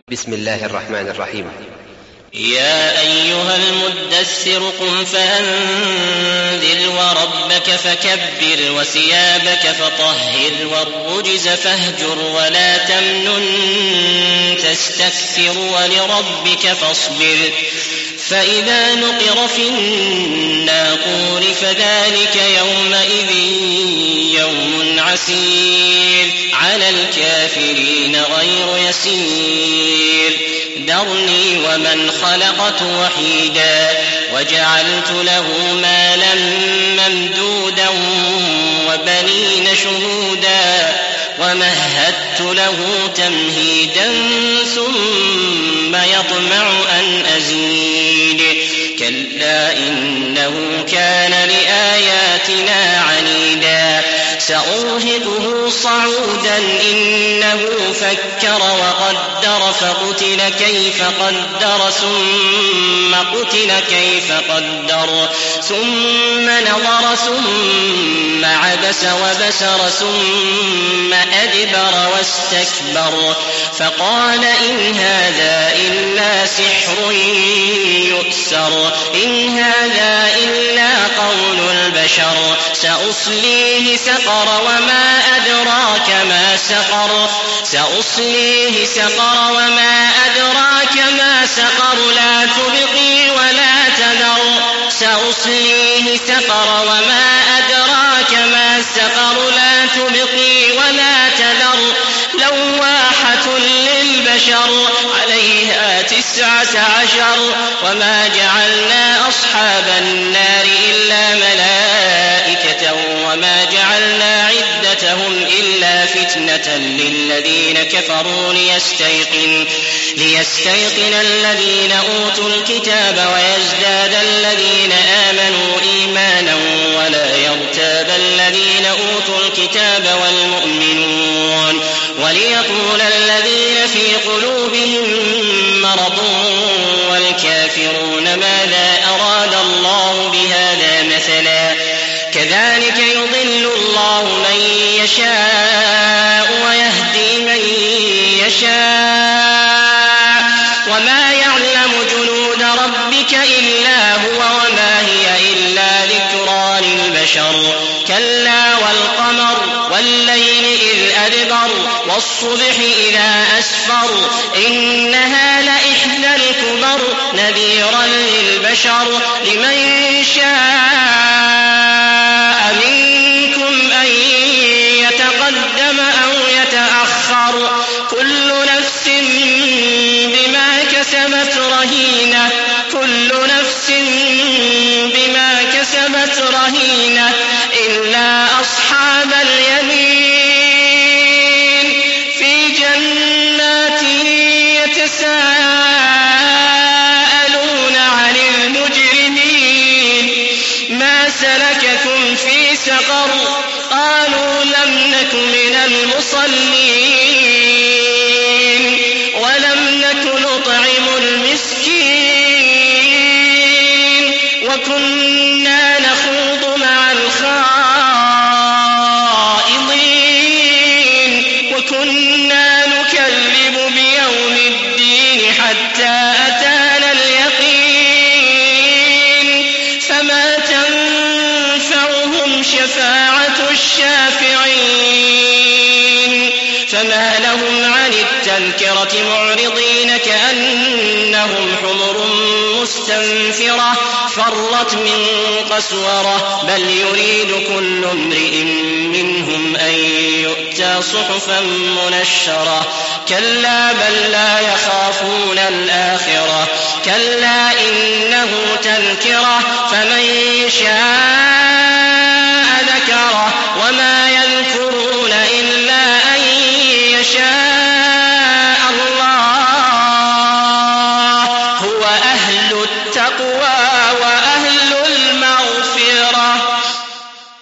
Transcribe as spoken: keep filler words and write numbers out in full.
بسم الله الرحمن الرحيم. يا أيها المدثر قم فأنذر وربك فكبر وثيابك فطهر والرجز فاهجر ولا تمنن تستكثر ولربك فاصبر فإذا نقر في الناقور فذلك يومئذ يوم عسير على الكافرين غير يسير ذرني ومن خلقت وحيدا وجعلت له مالا ممدودا وبنين شهودا ومهدت له تمهيدا ثم يطمع أن أزيد كلا إنه كان لآياتنا عنيدا سأرهقه صعودا إنه فكر وقدر فقتل كيف قدر ثم قتل كيف قدر ثم نظر ثم عبس وبسر ثم أدبر واستكبر فقال إن هذا إلا سحر يؤثر إن هذا إلا قول البشر سأصليه سقر وما أدراك ما سقر سأصليه سقر وما أدراك ما سقر لا تبقي ولا تذر سأصليه سقر وما أدراك ما سقر لا تبقي ولا تذر لواحة للبشر عليها تسعة عشر وما جعلنا أصحاب النار إلا ملائكة وما جعلنا عدتهم إلا فتنة للذين كفروا ليستيقن, ليستيقن الذين أوتوا الكتاب ويزداد الذين آمنوا إيمانا ولا يرتاب الذين أوتوا الكتاب والمؤمنون وليقول الذين في قلوبهم مرض والكافرون ماذا أراد الله بهذا مثلا كذلك يضل الله من يشاء ويهدي من يشاء وما يعلم جنود ربك إلا هو وما هي إلا ذكرى للبشر كلا والقمر والليل إذ أدبر والصبح إذا أسفر إنها لإحدى الكبر نذيرا للبشر لمن شاء منكم أن يتقدم أو يتأخر كل نفس بما كسبت رهينة كل نفس بما كسبت رهينة إلا أصحاب اليمين في جنات يتساءلون عن المجرمين ما سلككم في سقر قالوا لم نك من المصلين ولم نك نطعم المسكين وكنا نخوض مع الخائضين وكنا نكذب بيوم الدين حتى أتانا اليقين فما تنفعهم شفاعة الشافعين فما لهم عن التذكرة معرضين كأنهم حمر مستنفرة فرت من قسورة بل يريد كل امرئ منهم أن يؤتى صحفا منشرة كلا بل لا يخافون الآخرة كلا إنه تذكرة فمن شاء